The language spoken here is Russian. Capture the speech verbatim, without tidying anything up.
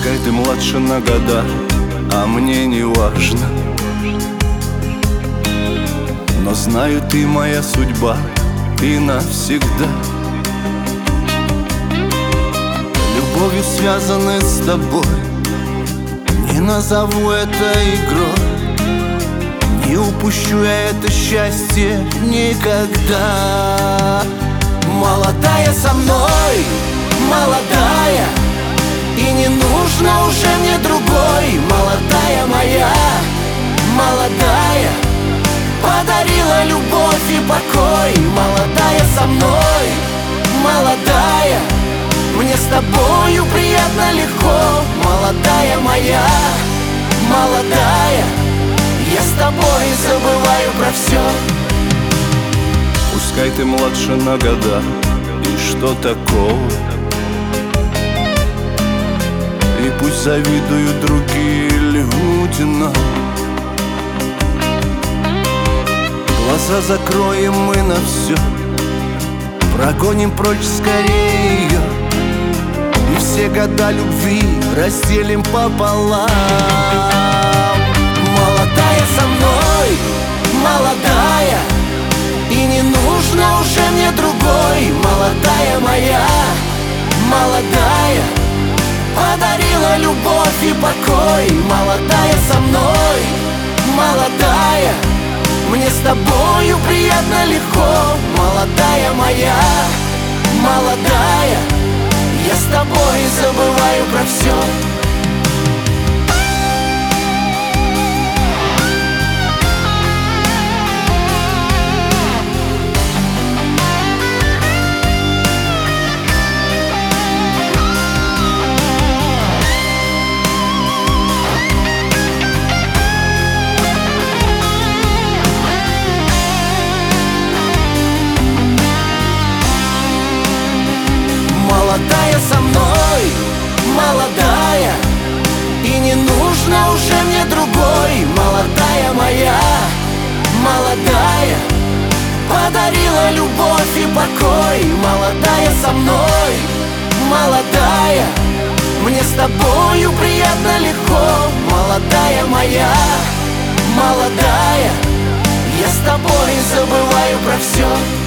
Пускай ты младше на года, а мне не важно. Но знаю, ты моя судьба, ты навсегда. Любовью связаны с тобой, не назову это игрой. Не упущу я это счастье никогда. Молодая со мной, молодая, и не нужно уже мне другой. Молодая моя, молодая, подарила любовь и покой. Молодая со мной, молодая, мне с тобою приятно, легко. Молодая моя, молодая, я с тобой забываю про все. Пускай ты младше на года, и что такого? И пусть завидуют другие люди нам. Глаза закроем мы на все, прогоним прочь скорее ее, и все года любви разделим пополам. Молодая со мной, молодая, и не нужно уже мне другой. Молодая моя, молодая, подарила любовь и покой. Молодая со мной, молодая, мне с тобою приятно, легко. Молодая моя, молодая, я с тобой забываю про все. Молодая со мной, молодая, и не нужно уже мне другой. Молодая моя, молодая, подарила любовь и покой. Молодая со мной, молодая, мне с тобою приятно, легко. Молодая моя, молодая, я с тобой забываю про все.